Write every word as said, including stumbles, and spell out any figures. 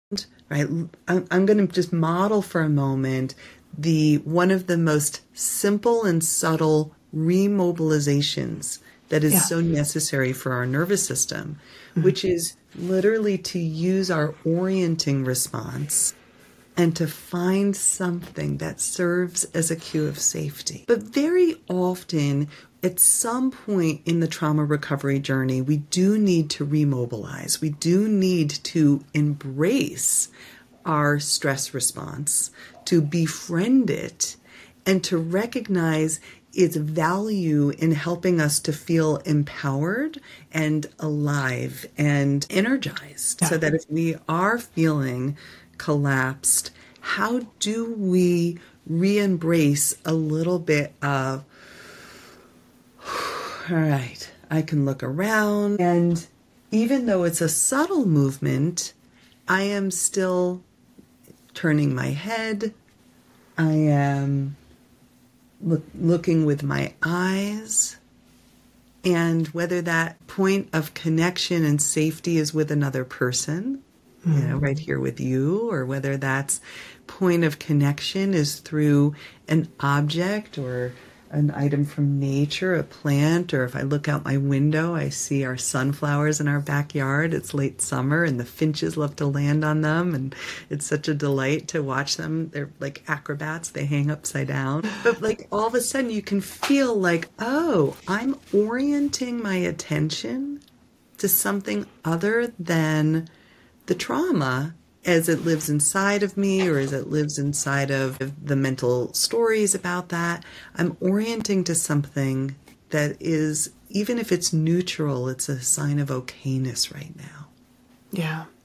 right? I'm, I'm going to just model for a moment the one of the most simple and subtle remobilizations that is Yeah. so necessary for our nervous system, mm-hmm. which is literally to use our orienting response and to find something that serves as a cue of safety. But very often, at some point in the trauma recovery journey, we do need to remobilize. We do need to embrace our stress response, to befriend it, and to recognize its value in helping us to feel empowered and alive and energized. Yeah. So that if we are feeling collapsed, how do we re-embrace a little bit of, all right, I can look around, and even though it's a subtle movement, I am still turning my head. I am look, looking with my eyes. And whether that point of connection and safety is with another person, mm-hmm. you know, right here with you, or whether that's point of connection is through an object or an item from nature, a plant, or if I look out my window, I see our sunflowers in our backyard. It's late summer and the finches love to land on them, and it's such a delight to watch them. They're like acrobats. They hang upside down. But like all of a sudden you can feel like, oh, I'm orienting my attention to something other than the trauma as it lives inside of me, or as it lives inside of the mental stories about that. I'm orienting to something that is, even if it's neutral, it's a sign of okayness right now. Yeah.